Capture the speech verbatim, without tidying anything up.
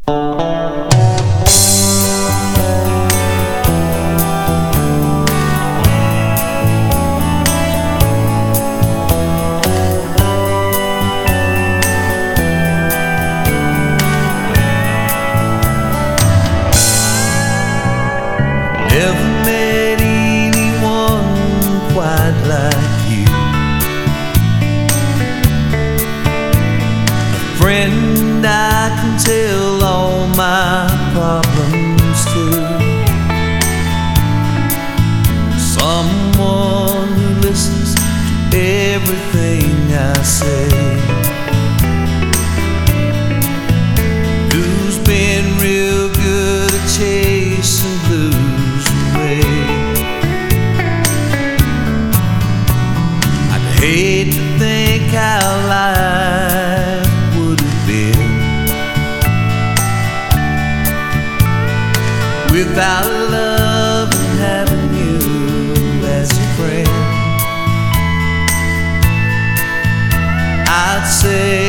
Never met anyone quite like you, a friend I can tell all my problems to, someone who listens to everything I say, who's been real good at chasing blues away. I'd hate to think how life would have been without love and having you as a friend. I'd say